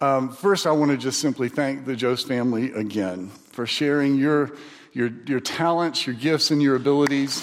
First, I want to just simply thank the Jost family again for sharing your talents, your gifts, and your abilities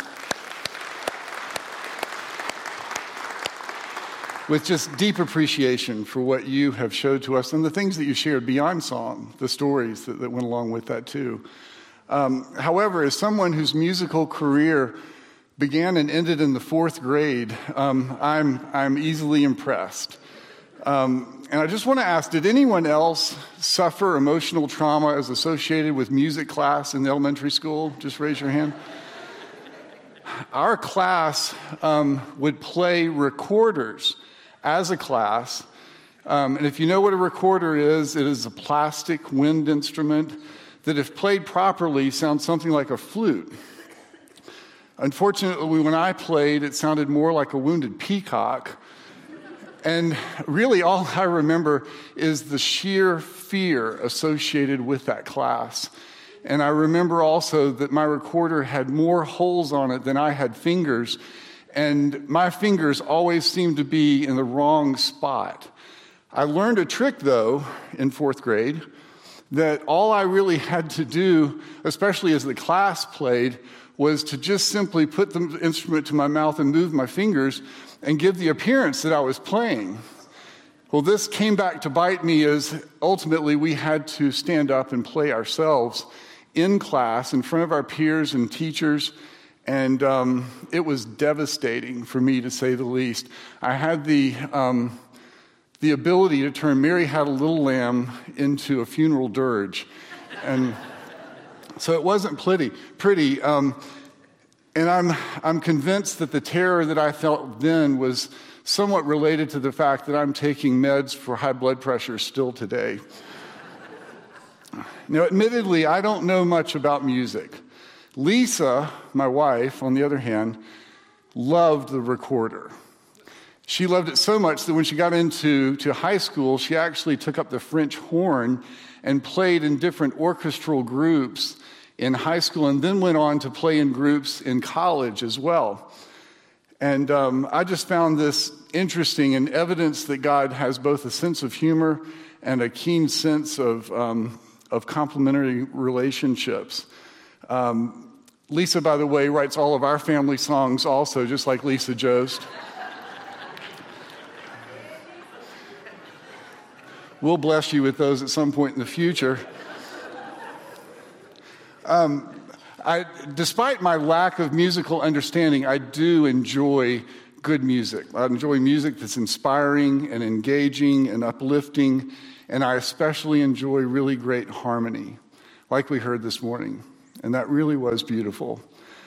with just deep appreciation for what you have showed to us and the things that you shared beyond song, the stories that went along with that too. However, as someone whose musical career began and ended in the 4th grade, I'm easily impressed. And I just want to ask, did anyone else suffer emotional trauma as associated with music class in the elementary school? Just raise your hand. Our class would play recorders as a class. And if you know what a recorder is, it is a plastic wind instrument that, if played properly, sounds something like a flute. Unfortunately, when I played, it sounded more like a wounded peacock. And really, all I remember is the sheer fear associated with that class. And I remember also that my recorder had more holes on it than I had fingers. And my fingers always seemed to be in the wrong spot. I learned a trick, though, in 4th grade, that all I really had to do, especially as the class played, was to just simply put the instrument to my mouth and move my fingers and give the appearance that I was playing. Well, this came back to bite me, as ultimately we had to stand up and play ourselves in class in front of our peers and teachers, and it was devastating for me, to say the least. I had the ability to turn Mary Had a Little Lamb into a funeral dirge, and so it wasn't pretty. And I'm convinced that the terror that I felt then was somewhat related to the fact that I'm taking meds for high blood pressure still today. Now, admittedly, I don't know much about music. Lisa, my wife, on the other hand, loved the recorder. She loved it so much that when she got into high school, she actually took up the French horn and played in different orchestral groups in high school, and then went on to play in groups in college as well. And I just found this interesting and evidence that God has both a sense of humor and a keen sense of complementary relationships. Lisa, by the way, writes all of our family songs also, just like Lisa Jost. We'll bless you with those at some point in the future. Despite my lack of musical understanding, I do enjoy good music. I enjoy music that's inspiring and engaging and uplifting, and I especially enjoy really great harmony, like we heard this morning, and that really was beautiful.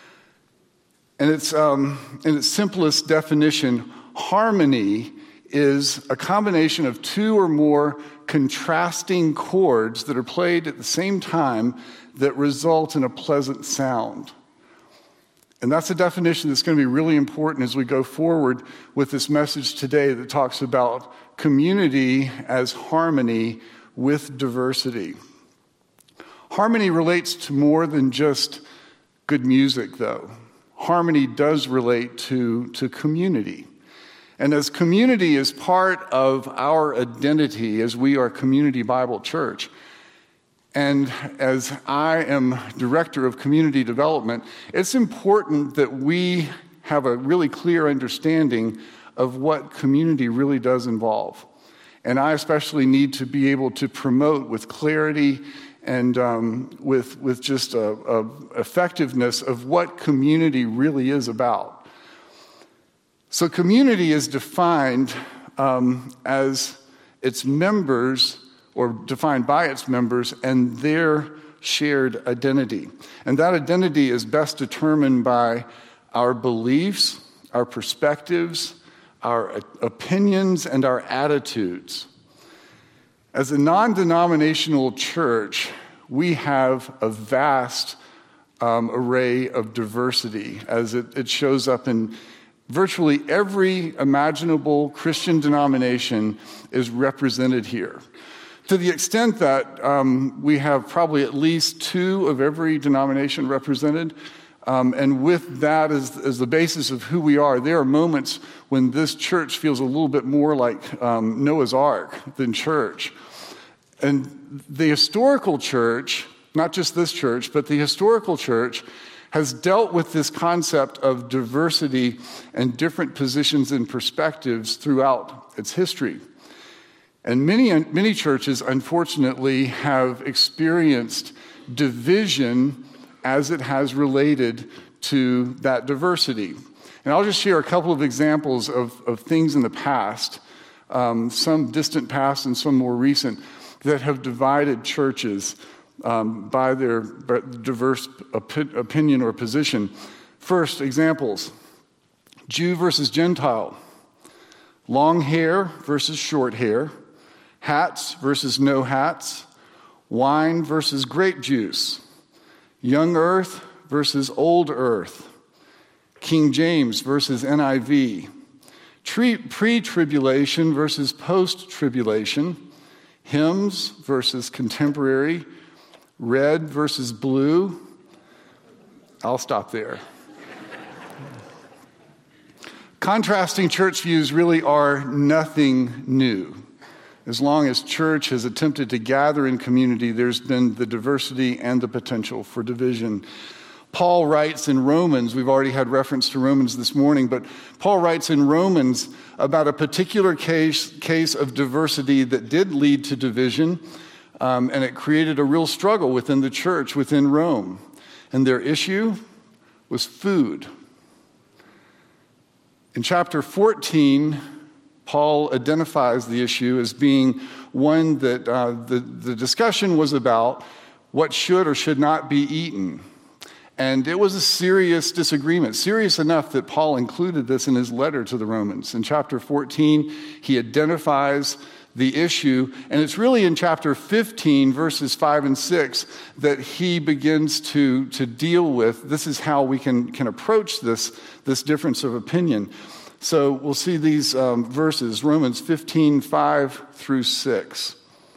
And it's in its simplest definition, harmony is a combination of two or more contrasting chords that are played at the same time that result in a pleasant sound. And that's a definition that's going to be really important as we go forward with this message today that talks about community as harmony with diversity. Harmony relates to more than just good music, though. Harmony does relate to community. And as community is part of our identity as we are Community Bible Church, and as I am director of community development, it's important that we have a really clear understanding of what community really does involve. And I especially need to be able to promote with clarity and with just a effectiveness of what community really is about. So community is defined as its members, or defined by its members and their shared identity. And that identity is best determined by our beliefs, our perspectives, our opinions, and our attitudes. As a non-denominational church, we have a vast array of diversity as it shows up in virtually every imaginable Christian denomination is represented here. To the extent that we have probably at least two of every denomination represented, And with that as the basis of who we are, there are moments when this church feels a little bit more like Noah's Ark than church. And the historical church, not just this church, but the historical church has dealt with this concept of diversity and different positions and perspectives throughout its history. And many churches, unfortunately, have experienced division as it has related to that diversity. And I'll just share a couple of examples of things in the past, some distant past and some more recent, that have divided churches by their diverse opinion or position. First, examples: Jew versus Gentile, long hair versus short hair, hats versus no hats, wine versus grape juice, young earth versus old earth, King James versus NIV, pre-tribulation versus post-tribulation, hymns versus contemporary, red versus blue. I'll stop there. Contrasting church views really are nothing new. As long as church has attempted to gather in community, there's been the diversity and the potential for division. Paul writes in Romans, we've already had reference to Romans this morning, but Paul writes in Romans about a particular case of diversity that did lead to division, and it created a real struggle within the church, within Rome. And their issue was food. In chapter 14, Paul identifies the issue as being one that the discussion was about what should or should not be eaten. And it was a serious disagreement, serious enough that Paul included this in his letter to the Romans. In chapter 14, he identifies the issue, and it's really in chapter 15, verses 5 and 6, that he begins to deal with, this is how we can approach this difference of opinion. So we'll see these verses, Romans 15, 5 through 6.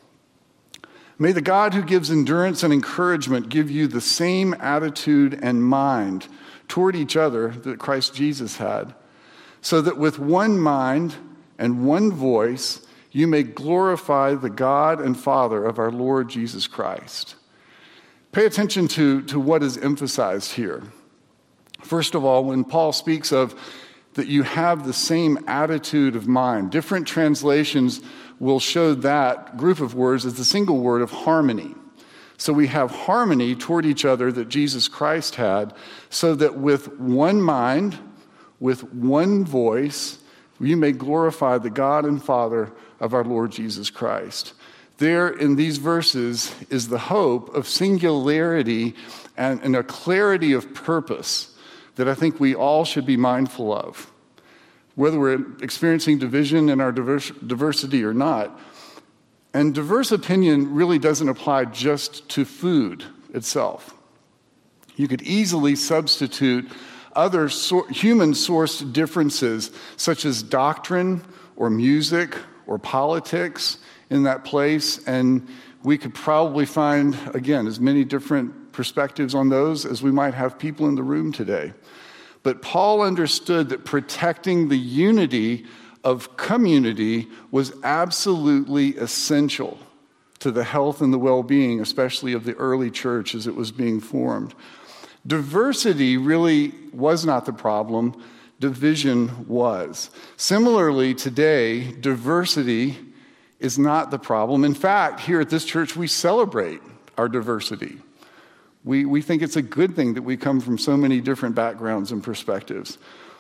May the God who gives endurance and encouragement give you the same attitude and mind toward each other that Christ Jesus had, so that with one mind and one voice you may glorify the God and Father of our Lord Jesus Christ. Pay attention to what is emphasized here. First of all, when Paul speaks of that you have the same attitude of mind. Different translations will show that group of words as the single word of harmony. So we have harmony toward each other that Jesus Christ had, so that with one mind, with one voice, you may glorify the God and Father of our Lord Jesus Christ. There in these verses is the hope of singularity and a clarity of purpose that I think we all should be mindful of, whether we're experiencing division in our diversity or not. And diverse opinion really doesn't apply just to food itself. You could easily substitute other human-sourced differences, such as doctrine or music or politics, in that place, and we could probably find, again, as many different perspectives on those as we might have people in the room today. But Paul understood that protecting the unity of community was absolutely essential to the health and the well-being, especially of the early church as it was being formed. Diversity really was not the problem. Division was. Similarly, today, diversity is not the problem. In fact, here at this church, we celebrate our diversity. We think it's a good thing that we come from so many different backgrounds and perspectives.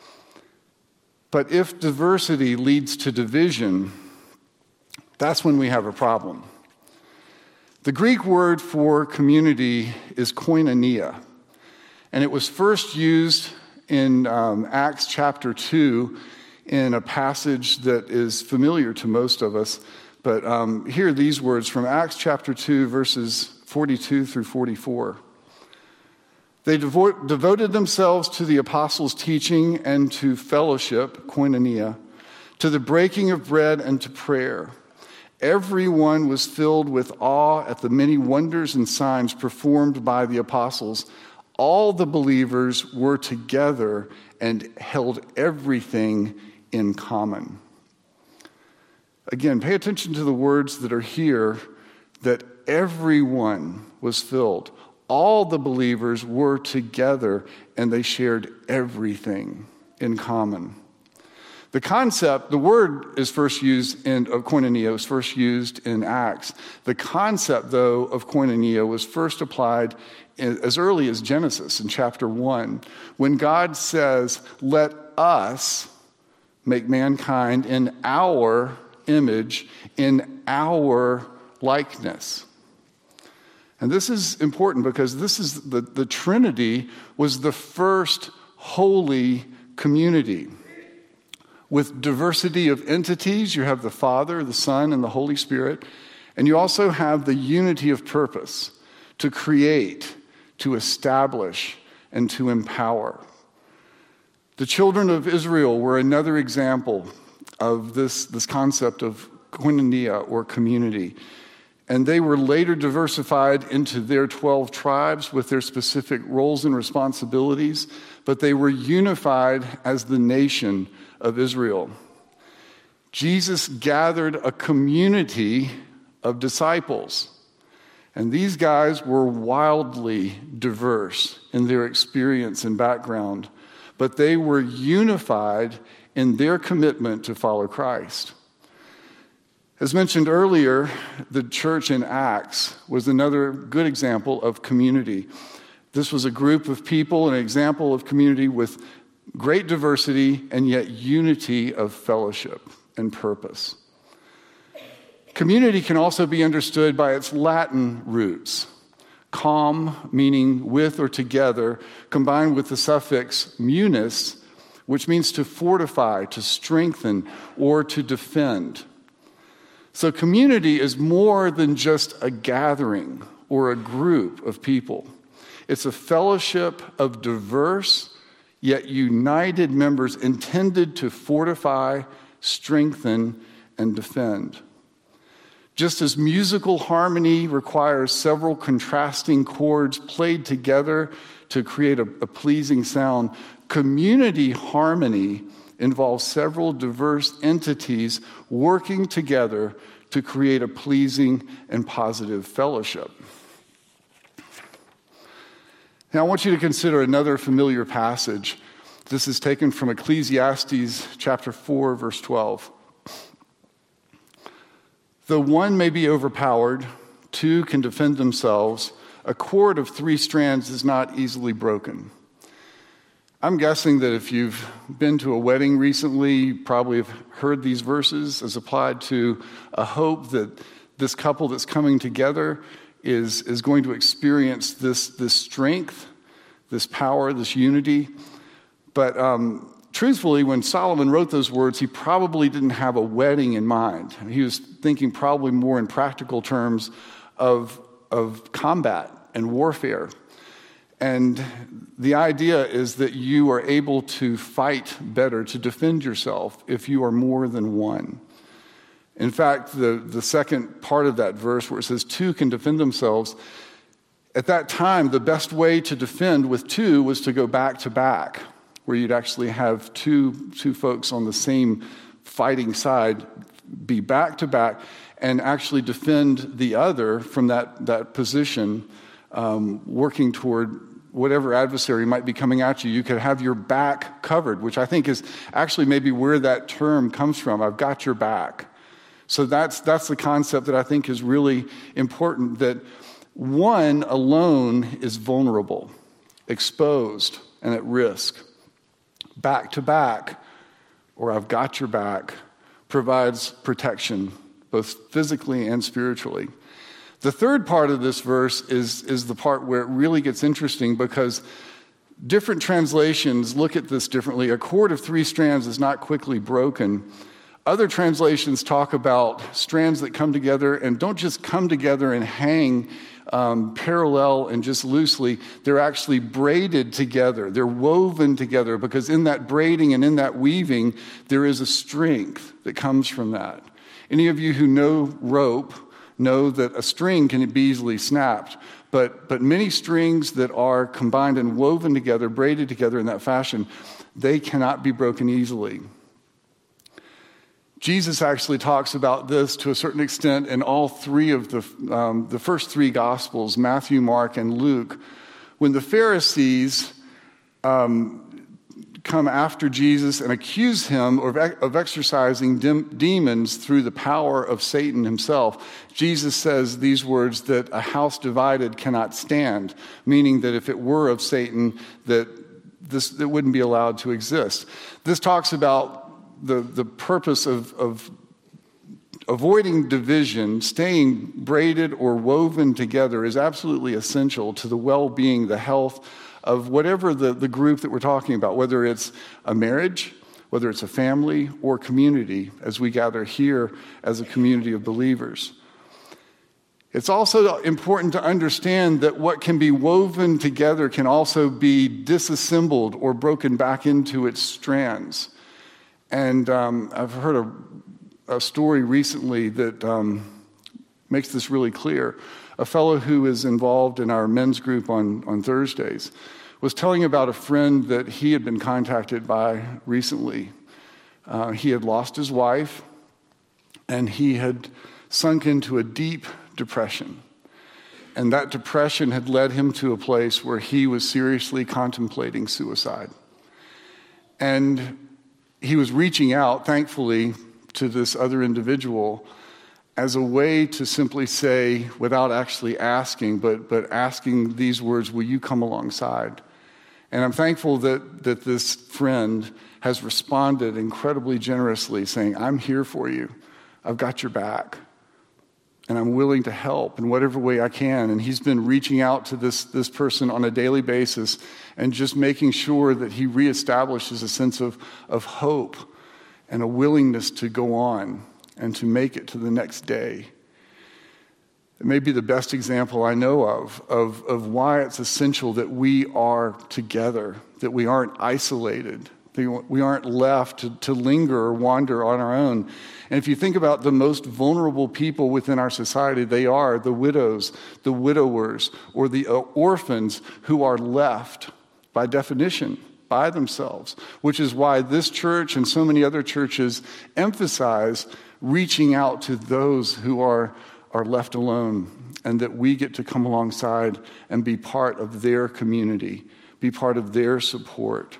But if diversity leads to division, that's when we have a problem. The Greek word for community is koinonia, and it was first used in Acts chapter 2 in a passage that is familiar to most of us. But here are these words from Acts chapter 2, verses 42 through 44. They devoted themselves to the apostles' teaching and to fellowship, koinonia, to the breaking of bread and to prayer. Everyone was filled with awe at the many wonders and signs performed by the apostles. all the believers were together and held everything in common. Again, pay attention to the words that are here, that everyone was filled. All the believers were together and they shared everything in common. The concept, the word is first used of koinonia, was first used in Acts. The concept, though, of koinonia was first applied as early as Genesis in chapter 1, when God says, "Let us make mankind in our image, in our likeness." And this is important because this is the Trinity was the first holy community. With diversity of entities, you have the Father, the Son, and the Holy Spirit. And you also have the unity of purpose to create, to establish, and to empower. The children of Israel were another example of this concept of koinonia, or community. And they were later diversified into their 12 tribes with their specific roles and responsibilities, but they were unified as the nation of Israel. Jesus gathered a community of disciples, and these guys were wildly diverse in their experience and background, but they were unified in their commitment to follow Christ. As mentioned earlier, the church in Acts was another good example of community. This was a group of people, an example of community with great diversity and yet unity of fellowship and purpose. Community can also be understood by its Latin roots. Com, meaning with or together, combined with the suffix munis, which means to fortify, to strengthen, or to defend. So community is more than just a gathering or a group of people. It's a fellowship of diverse yet united members intended to fortify, strengthen, and defend. Just as musical harmony requires several contrasting chords played together to create a pleasing sound, community harmony involves several diverse entities working together to create a pleasing and positive fellowship. Now, I want you to consider another familiar passage. This is taken from Ecclesiastes chapter 4, verse 12. Though one may be overpowered, two can defend themselves. A cord of 3 strands is not easily broken. I'm guessing that if you've been to a wedding recently, you probably have heard these verses as applied to a hope that this couple that's coming together is going to experience this strength, this power, this unity. But truthfully, when Solomon wrote those words, he probably didn't have a wedding in mind. He was thinking probably more in practical terms of combat and warfare. And the idea is that you are able to fight better, to defend yourself, if you are more than one. In fact, the second part of that verse where it says 2 can defend themselves, at that time, the best way to defend with 2 was to go back to back, where you'd actually have two folks on the same fighting side be back to back and actually defend the other from that position, working toward whatever adversary might be coming at you. You could have your back covered, which I think is actually maybe where that term comes from. I've got your back. So that's the concept that I think is really important, that one alone is vulnerable, exposed, and at risk. Back to back, or I've got your back, provides protection, both physically and spiritually. The third part of this verse is the part where it really gets interesting, because different translations look at this differently. A cord of 3 strands is not quickly broken. Other translations talk about strands that come together and don't just come together and hang parallel and just loosely. They're actually braided together. They're woven together, because in that braiding and in that weaving, there is a strength that comes from that. Any of you who know rope know that a string can be easily snapped, but many strings that are combined and woven together, braided together in that fashion, they cannot be broken easily. Jesus actually talks about this to a certain extent in all three of the first three Gospels, Matthew, Mark, and Luke. When the Pharisees come after Jesus and accuse him of exorcising demons through the power of Satan himself, Jesus says these words, that a house divided cannot stand, meaning that if it were of Satan, that it wouldn't be allowed to exist. This talks about the purpose of avoiding division. Staying braided or woven together is absolutely essential to the well-being, the health of whatever the group that we're talking about, whether it's a marriage, whether it's a family or community, as we gather here as a community of believers. It's also important to understand that what can be woven together can also be disassembled or broken back into its strands. And I've heard a story recently that makes this really clear. A fellow who is involved in our men's group on Thursdays was telling about a friend that he had been contacted by recently. He had lost his wife, and he had sunk into a deep depression. And that depression had led him to a place where he was seriously contemplating suicide. And he was reaching out, thankfully, to this other individual as a way to simply say, without actually asking, but asking these words, will you come alongside? And I'm thankful that this friend has responded incredibly generously, saying, I'm here for you. I've got your back. And I'm willing to help in whatever way I can. And he's been reaching out to this person on a daily basis and just making sure that he reestablishes a sense of hope and a willingness to go on and to make it to the next day. It may be the best example I know of why it's essential that we are together, that we aren't isolated, that we aren't left to linger or wander on our own. And if you think about the most vulnerable people within our society, they are the widows, the widowers, or the orphans who are left, by definition, by themselves, which is why this church and so many other churches emphasize reaching out to those who are left alone, and that we get to come alongside and be part of their community, be part of their support.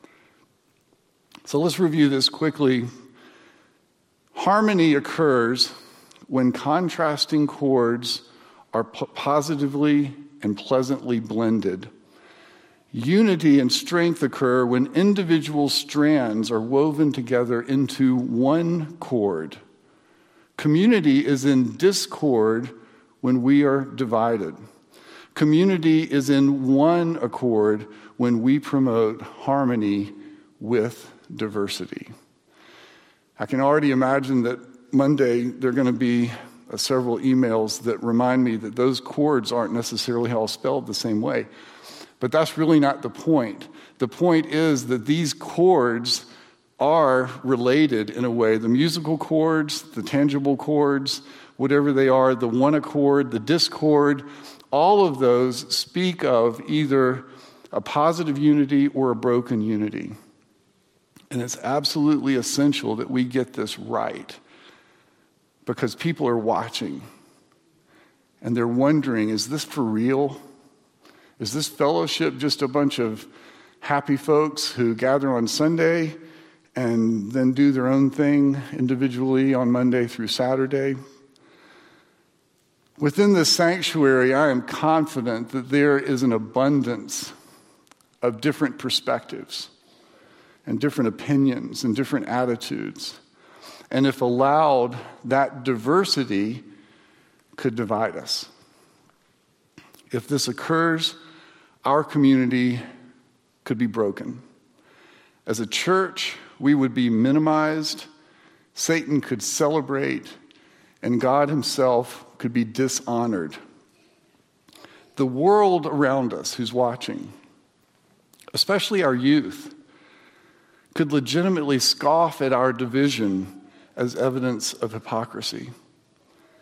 So let's review this quickly. Harmony occurs when contrasting chords are positively and pleasantly blended. Unity and strength occur when individual strands are woven together into one chord. Community is in discord when we are divided. Community is in one accord when we promote harmony with diversity. I can already imagine that Monday there are going to be several emails that remind me that those chords aren't necessarily all spelled the same way. But that's really not the point. The point is that these chords are related in a way. The musical chords, the tangible chords, whatever they are, the one accord, the discord, all of those speak of either a positive unity or a broken unity. And it's absolutely essential that we get this right, because people are watching and they're wondering, is this for real? Is this fellowship just a bunch of happy folks who gather on Sunday and then do their own thing individually on Monday through Saturday? Within this sanctuary, I am confident that there is an abundance of different perspectives and different opinions and different attitudes. And if allowed, that diversity could divide us. If this occurs, our community could be broken. As a church, we would be minimized, Satan could celebrate, and God himself could be dishonored. The world around us who's watching, especially our youth, could legitimately scoff at our division as evidence of hypocrisy.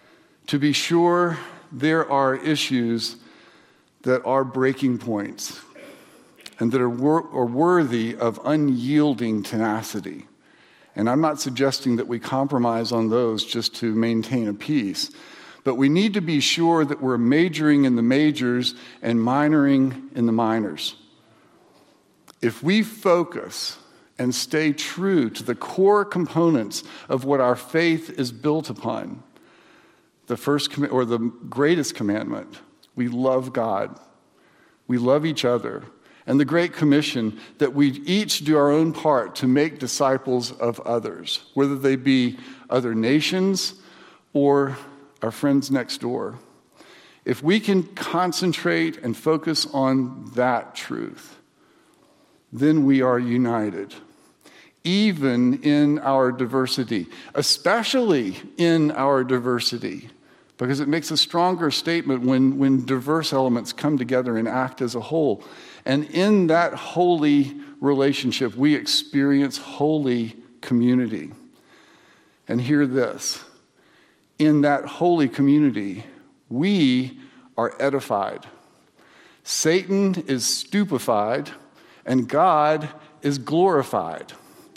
to be sure there are issues that are breaking points and that are worthy of unyielding tenacity. And I'm not suggesting that we compromise on those just to maintain a peace, but we need to be sure that we're majoring in the majors and minoring in the minors. If we focus and stay true to the core components of what our faith is built upon, the first or the greatest commandment, we love God, we love each other, and the Great Commission that we each do our own part to make disciples of others, whether they be other nations or our friends next door. If we can concentrate and focus on that truth, then we are united, even in our diversity, especially in our diversity, because it makes a stronger statement when diverse elements come together and act as a whole. And in that holy relationship, we experience holy community. And hear this. In that holy community, we are edified. Satan is stupefied, and God is glorified.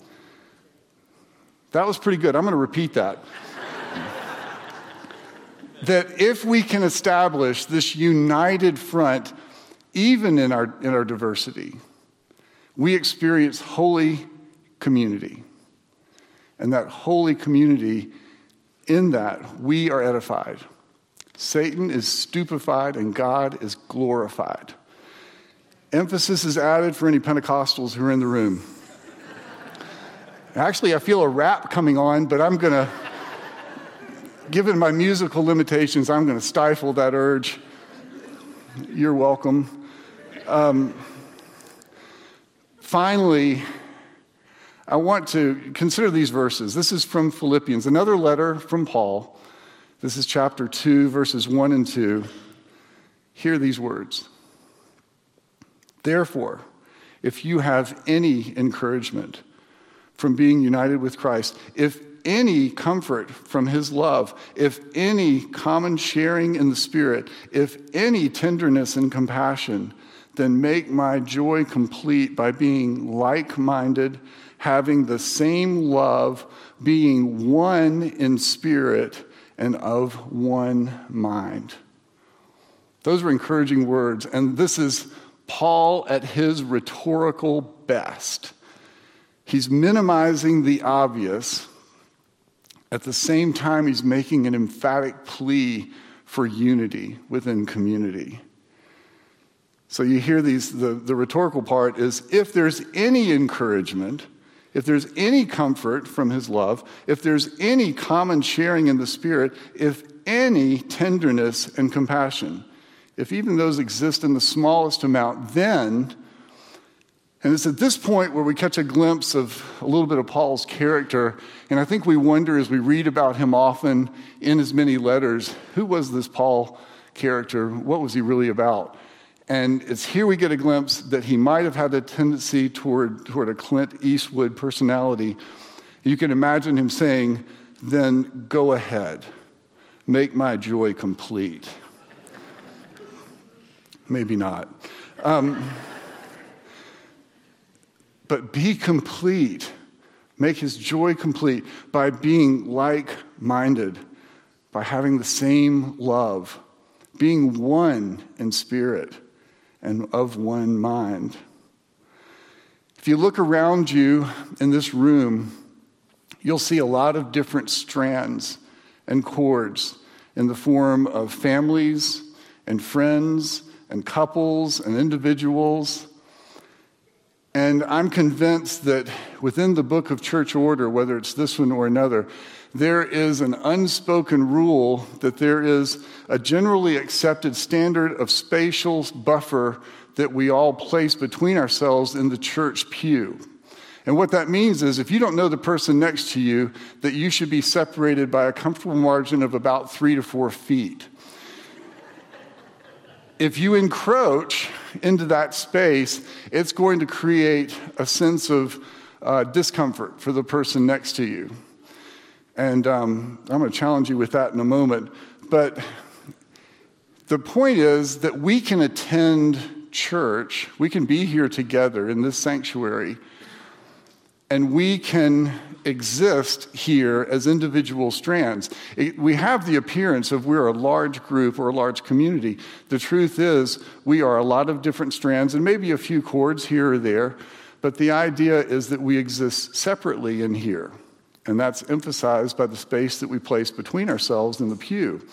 That was pretty good. I'm going to repeat that. That if we can establish this united front, even in our diversity, we experience holy community. And that holy community, in that, we are edified. Satan is stupefied and God is glorified. Emphasis is added for any Pentecostals who are in the room. Actually, I feel a rap coming on, but I'm going to, given my musical limitations, I'm going to stifle that urge. You're welcome. Finally, I want to consider these verses. This is from Philippians, another letter from Paul. This is chapter 2, verses 1 and 2. Hear these words. Therefore, if you have any encouragement from being united with Christ, if any comfort from his love, if any common sharing in the Spirit, if any tenderness and compassion, then make my joy complete by being like-minded, having the same love, being one in spirit and of one mind. Those were encouraging words, and this is Paul at his rhetorical best. He's minimizing the obvious. At the same time, he's making an emphatic plea for unity within community. So you hear the rhetorical part is, if there's any encouragement, if there's any comfort from his love, if there's any common sharing in the Spirit, if any tenderness and compassion, if even those exist in the smallest amount, then, and it's at this point where we catch a glimpse of a little bit of Paul's character, and I think we wonder as we read about him often in his many letters, who was this Paul character? What was he really about? And it's here we get a glimpse that he might have had a tendency toward a Clint Eastwood personality. You can imagine him saying, then go ahead, make my joy complete. Maybe not. But be complete. Make his joy complete by being like-minded, by having the same love, being one in spirit and of one mind. If you look around you in this room, you'll see a lot of different strands and cords in the form of families and friends and couples and individuals. And I'm convinced that within the book of church order, whether it's this one or another, there is an unspoken rule that there is a generally accepted standard of spatial buffer that we all place between ourselves in the church pew. And what that means is if you don't know the person next to you, that you should be separated by a comfortable margin of about 3 to 4 feet. If you encroach into that space, it's going to create a sense of discomfort for the person next to you. And I'm going to challenge you with that in a moment. But the point is that we can attend church, we can be here together in this sanctuary, and we can exist here as individual strands. We have the appearance of we're a large group or a large community. The truth is we are a lot of different strands and maybe a few cords here or there, but the idea is that we exist separately in here, and that's emphasized by the space that we place between ourselves and the pew.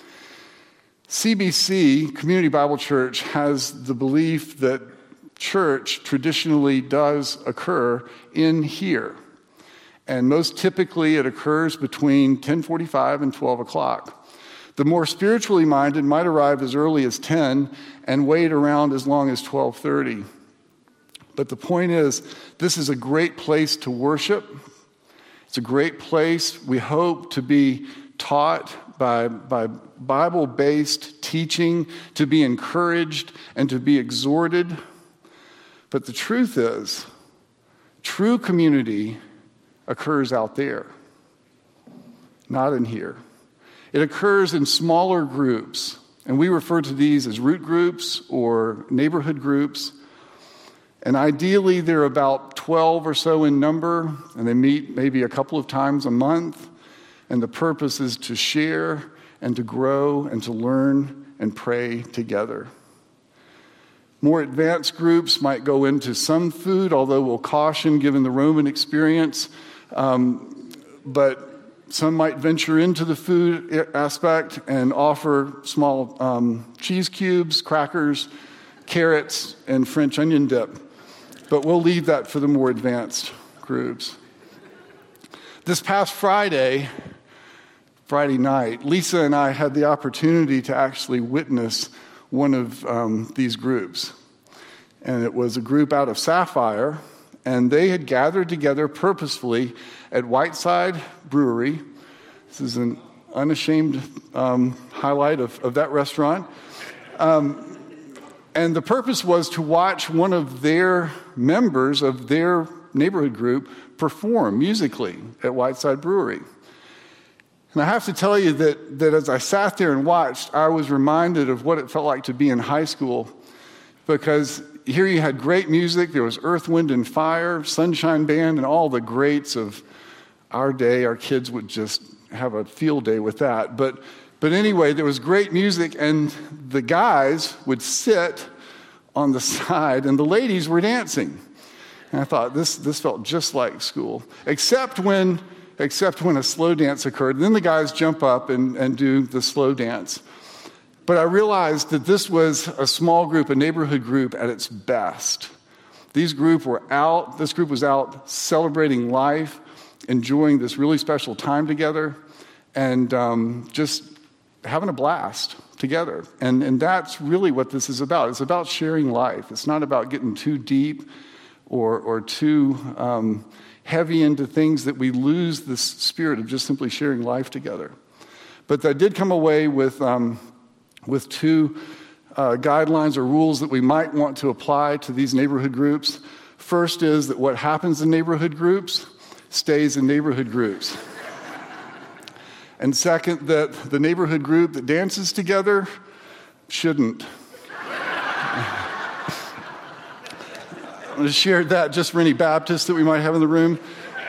CBC, Community Bible Church, has the belief that church traditionally does occur in here. And most typically it occurs between 10:45 and 12 o'clock. The more spiritually minded might arrive as early as 10 and wait around as long as 12:30. But the point is, this is a great place to worship. It's a great place, we hope, to be taught by Bible-based teaching, to be encouraged and to be exhorted. But the truth is, true community occurs out there, not in here. It occurs in smaller groups, and we refer to these as root groups or neighborhood groups. And ideally, they're about 12 or so in number, and they meet maybe a couple of times a month. And the purpose is to share and to grow and to learn and pray together. More advanced groups might go into some food, although we'll caution given the Roman experience. But some might venture into the food aspect and offer small cheese cubes, crackers, carrots, and French onion dip. But we'll leave that for the more advanced groups. This past Friday night, Lisa and I had the opportunity to actually witness one of these groups. And it was a group out of Sapphire, and they had gathered together purposefully at Whiteside Brewery. This is an unashamed highlight of that restaurant. And the purpose was to watch one of their members of their neighborhood group perform musically at Whiteside Brewery. And I have to tell you that as I sat there and watched, I was reminded of what it felt like to be in high school, because here you had great music. There was Earth, Wind, and Fire, Sunshine Band, and all the greats of our day. Our kids would just have a field day with that. But anyway, there was great music, and the guys would sit on the side, and the ladies were dancing. And I thought, this felt just like school, except when a slow dance occurred. And then the guys jump up and do the slow dance. But I realized that this was a small group, a neighborhood group at its best. This group was out celebrating life, enjoying this really special time together, and just having a blast together. And that's really what this is about. It's about sharing life. It's not about getting too deep or too heavy into things that we lose the spirit of just simply sharing life together. But I did come away with two guidelines or rules that we might want to apply to these neighborhood groups. First is that what happens in neighborhood groups stays in neighborhood groups. And second, that the neighborhood group that dances together shouldn't. I just shared that just for any Baptists that we might have in the room.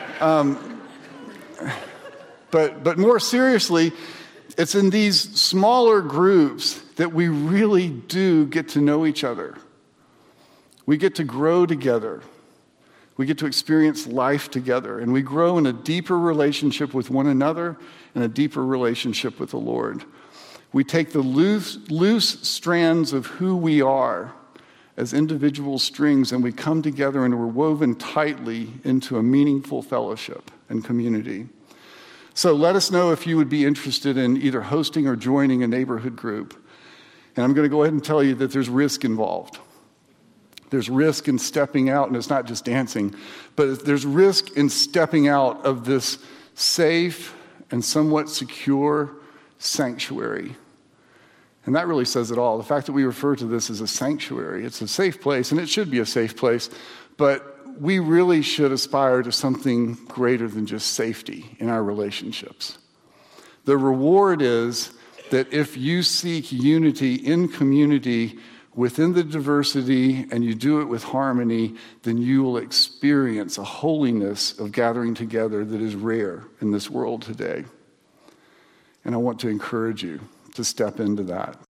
But more seriously, it's in these smaller groups that we really do get to know each other. We get to grow together. We get to experience life together. And we grow in a deeper relationship with one another and a deeper relationship with the Lord. We take the loose strands of who we are as individual strings, and we come together and we're woven tightly into a meaningful fellowship and community. So let us know if you would be interested in either hosting or joining a neighborhood group. And I'm going to go ahead and tell you that there's risk involved. There's risk in stepping out, and it's not just dancing, but there's risk in stepping out of this safe and somewhat secure sanctuary. And that really says it all. The fact that we refer to this as a sanctuary, it's a safe place, and it should be a safe place, but we really should aspire to something greater than just safety in our relationships. The reward is that if you seek unity in community within the diversity and you do it with harmony, then you will experience a holiness of gathering together that is rare in this world today. And I want to encourage you to step into that.